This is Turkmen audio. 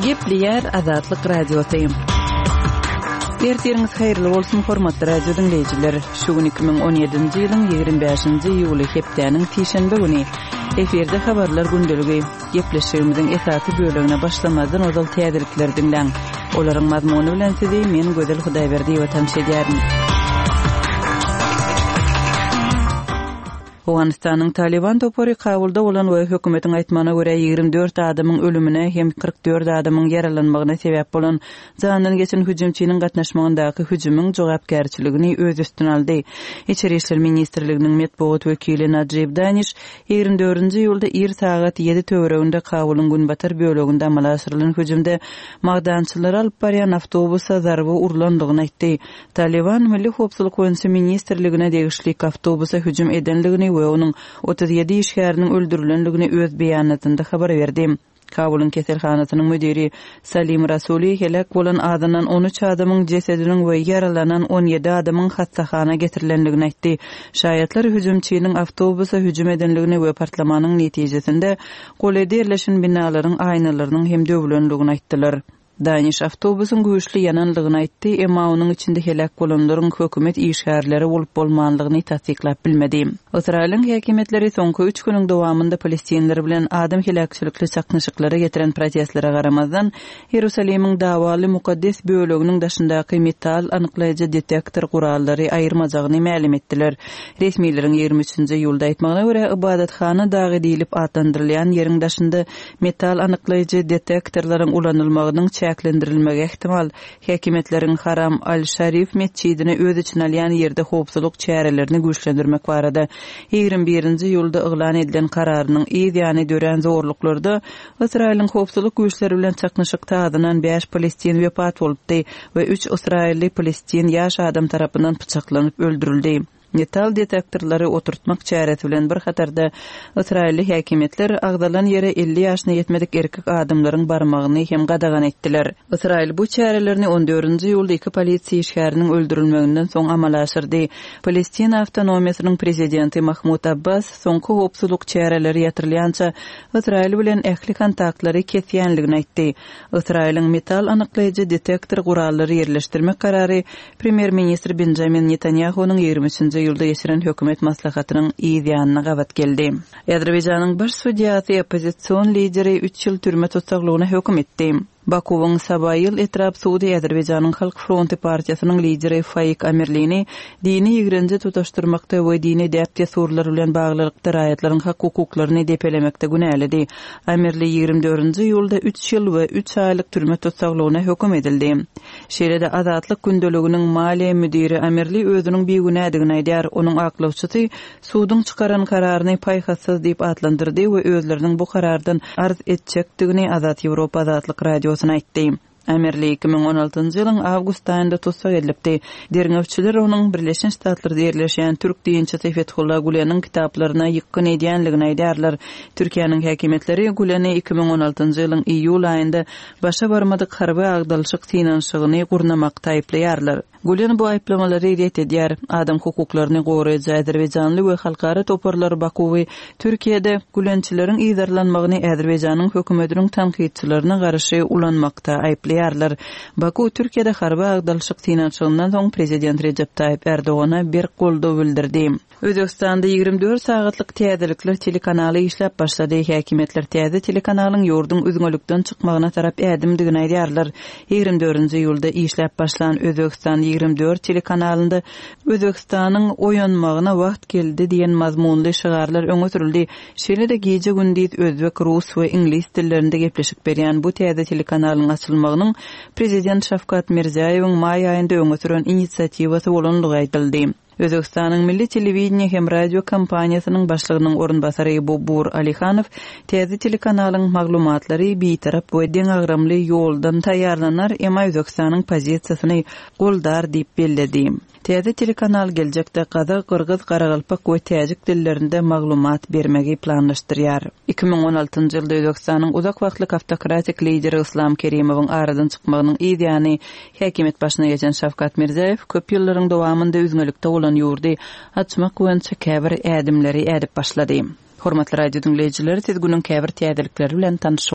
Gepleyer Azatlyk Radiosyň. Ertiriniz hayırlı bolsun hormatly radio dinleyijiler. Şu gün 2017-nji ýylyň 25-nji ýuly hepdeniň tişenbe güni eferde habarlar gündöligi gepleşigimiziň esasy bölümine başlamadan ozal täzelikler dinleň. Olaryň mazmuny bilen sizi men Gözel Hudaýberdi we tanış edýärim. Awganistanyň Taliban topary kabulda bolan we hökümetiň aýtmagyna görä 24 adamyň ölümine hem 44 adamyň yaralanmagyna sebäp bolan zandan geçen hüjümçiniň gatnaşmagyndaky hüjümüň jogapkärçiligini öz üstüne aldy. İçeri işler ministrliginiň medeniýet wekili Najib Danish 24-nji ýylda ir sagat 7 töwereginde Kabulyň günbatar böleginde amala aşyrylan hüjümde magdançylar alyp barýan awtobusa zarby urlandygyny aýtdy. Taliban Milli Howpsuzlyk Öňsi ministrligine degişlik awtobusa hüjüm edenligini we onuň 37 işgäriniň öldürilenligini öz beýanatynda habar berdi. Kabulyň keselhanasynyň müdiri Salim Rasuli helak bolan adanan 13 adamyň jesediniň we yaralanan 17 adamyň hassahana getirilenligini aýtdy. Şaýatlar hüjümçiniň awtobusa hüjüm edenligini we partlamanyň netijesinde golede ýerleşen binalaryň aýnalarynyň hem döwülenligini aýtdylar. Danish awtobusyň güýçli ýananlygyny aýtdy, emma onuň içinde helak bolanlaryň hökümet işgärleri bolup bolmanlygyny tasdiklap bilmedi. Israýlyň häkimetleri soňky 3 güniň dowamında Palestinler bilen adam helakçylykly çaknyşyklary getiren protestlere garamazdan Ýerusalemiň dawaly mukaddes böleginiň daşyndaky metal anyklaýjy detektor gurallary aýyrmajagyny ma'lum etdiler. Resmiýlerin 23-nji ýylda aýtmagyna görä ibadatxana dagy diýilip atlandyrylýan ýeriň daşynda metal anyklaýjy detektorlaryň ulanylmagynyň çäklendirilmegi ihtimal. Häkimetleriň Haram al-Sharif mescidini öz içine alýan ýerde howpsuzlyk çärelerini güýçlendirmek barada 21-nji ýylda yglan edilen kararynyň ýa-ni dören zorluklarda Israýlyň howpsuzlyk güýçleri bilen çaknyşykda adynan 5 Palestin wepat bolupdy we 3 Israýly Palestin ýaş adam tarapyndan pyçaklanyp öldürildi. Metal detektorlary oturtmak çäresi bilen bir hatarda Israýly häkimetler agdalan ýere 50 ýaşyna ýetmedik erkek adamlaryň barmagyny hem gadagan etdiler. Israýl bu çärelerini 14-nji ýylda 2 polisiýa işgäriniň öldürilmeginden soň amala aşyrdy. Palestin awtonomiýasynyň prezidenti Mahmud Abbas soňky howpsuzlyk çäreleri ýatyrylýança Israýl bilen ähli kontaktlary kesýänligini aýtdy. Israýlyň metal anyklaýjy detektor gurallary ýerleşdirmek karary premier ministr Benjamin Netanyahunyň 23-nji ýylda ýeşiren hökümet maslahatynyň ýa-ni gabat geldi. Azerbaýjanyň baş sudiýasy opozisiýon lideri 3 ýyl türme tutsaklygyna hökm etdi. Bakuwyň Sabaýyl etrap Suudi Azerbaýjanyň Halk Fronty partiýasynyň lideri Faik Amirlini dini ýigrenji tutaşdyrmakda we dini däpde surlar bilen baglykda raýatlaryň hukuklaryny depelemekde günäledi. Amirli 24-nji ýylda 3 ýyl we 3 aýlyk türme tutsaklygyna hökm edildi. Şeýle-de Azatlyk gündeliginiň maliýe müdiri Amirli özüniň beýgünädigini aýdýar. Onuň aklawçysy suwdyň çykaran kararyny paýhasyz diýip atlandyrdy we özleriniň bu karardan arz etjekdigini Azat Ýewropa Azatlyk Radio aýtdy. Amirli 2016-njy ýylyň awgust aýynda tutsak edilipdi. Derňewçiler onuň Birleşen Ştatlarda ýerleşen türk diýençisi Fethullah Gulanyň kitaplaryna ýykyn edýänligini aýdarlar. Türkiýanyň häkimetleri Gulany 2016-njy ýylyň iýul aýynda başa barmadyk harby agdalşyk finansygyny gurnamakda aýplaýarlar. Gulen bu aýplamalary ret edýär. Adam hukuklaryny goraýjy Azerbaýjanly we halkara toparlar Bakuwy Türkiýede Gulençileriň ýydarlanmagyny Azerbaýjanyň hökümetiniň tanqidçilerine garşy ulanmakda aýplaýarlar. Baku Türkiýede harby agdalşyk finansyagyndan soň prezident Recep Tayyip Erdoğan'a bir goldaw bildirdi. Özbekistanda 24 sagatlyk täzelikler telekanaly işläp başlady. Häkimetler täze telekanalyň ýurdun üzgünlükden çykmagyna tarap ädimdigini aýdýarlar. 24-nji ýylda işläp başlan Özbekistan 24 telekanalynda Özbekistanyň oýanmagyna wagt geldi diýen mazmunly şygarlar öňe sürildi. Şeýle-de gece gündüz özbek, rus we ingliz dillerinde gepleşik berýän bu täze telekanalyň açylmagynyň prezident Şavkat Mirziýowyň maý aýynda öňe süren inisiatiwasy bolanlygy aýdyldy. Özbekistanyň Milli Telewizioniýa hem radio kompaniýasynyň başlygynyň orunbasary Bobur Alihanow täze telekanalyň maglumatlary beýtarap we deň agramly ýoldan taýýarlanar, emma Özbekistanyň pozisiýasyny goldar diýip bellädi. Täze telekanal geljekde Kazak, Kırgız, Garagalpak we Täjik dillerinde maglumat bermegi planlaşdyrýar. 2016-njy ýylda Özbekistanyň uzak wagtlyk awtokratik lideri Islam Kerimowyň aradan çykmagynyň ýa-ni häkimet başyna geçen Şavkat Mirziýow köp ýyllaryň dowamında üzgünlükde bolan ýurdy açmak boýunça käbir ädimleri edip başlady. Hormatly radio dinleyijiler, siz günüň käbir täzelikleri bilen tanış